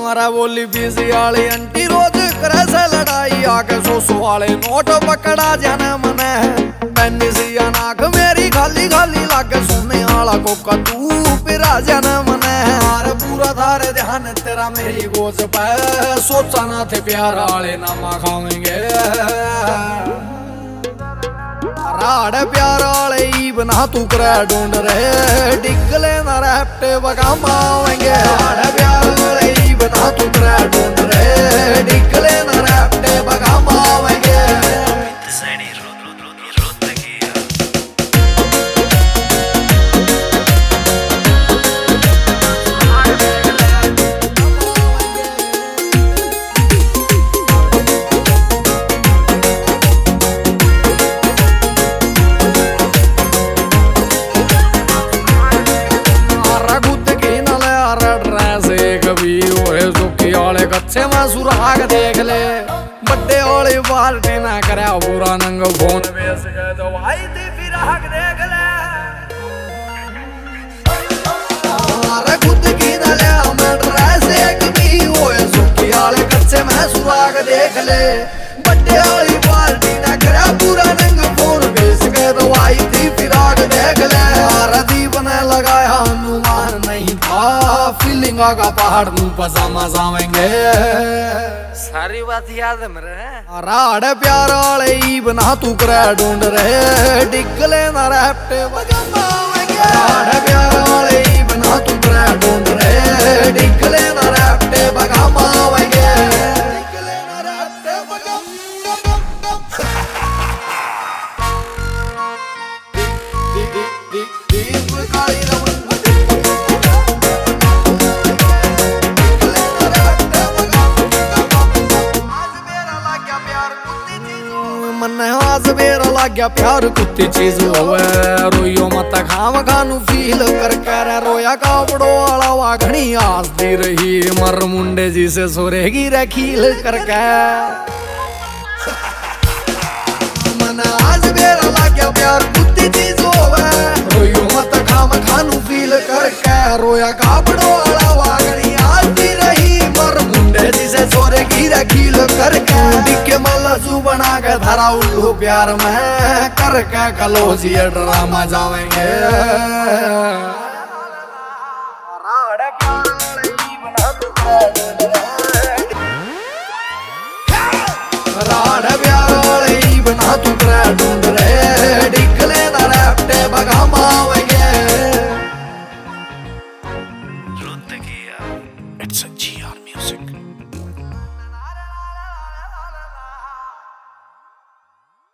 मारा बोली बीसी वाली आंटी रोज करे से लड़ाई आके 100 वाले नोट पकड़ा जाने मने पैनी सी नाक मेरी खाली खाली लागे सोने वाला कोका तू पिरा जाने मने यार पूरा थारे ध्यान तेरा मेरी गोद पे सोचा ना थे प्यार वाले नामा खाएंगे राड़ प्यार वाले ही बना तू करे ढूंढ रहे डिगले ना रहते बगा मावेंगे राड़ प्यार वाले ही बना तू करे ढूंढ रहे डिगले ना रहते बगा मावेंगे कच्चे में सुराग देख ले बड्डे वाली बाल्टी ना करे पूरा नंग फोन बेच गए तो भाई दी फिराक देख ले अरे खुद की ना ले मैं ड्रेस एक भी होए सुखी वाले कच्चे में सुराग देख ले बड्डे वाली बाल्टी ना करे पूरा नंग फोन बेच गए तो भाई दी फिराक देख ले अरे दीप ने लगाया अनुमान नहीं था फीलिंग का पहाड़ नू पजामा जावेंगे सारी बात याद है मेरे राड़ प्यार वाले ही बना तू करे ढूंढ रहे डिगले ना रहते बजावेंगे राड़ प्यार वाले ही बना तू करे ढूंढ रहे डिगले ना रहते बजावेंगे डिगले ना रहते आज मेरा लग गया प्यार कुत्ती चीज होवे रोइयो मत खाम खानू फील कर कर रोया कापड़ो वाला वाघनी आस दी रही मर मुंडे जी से सोरेगी रखील कर मन आज मेरा लग गया प्यार कुत्ती चीज होवे रोइयो मत खाम खानू फील कर कर रोया कापड़ो वाला वाघनी आस दी रही मर मुंडे जी से सोरेगी रखील कर के मल्लू बना के धरा उल्लू प्यार में करके कलोजी ड्रामा जावेंगे राड़ प्यार वाले ही बना तू करे ढूंढ रहे डिगले ना रहते बगा मावेंगे It's a GR music.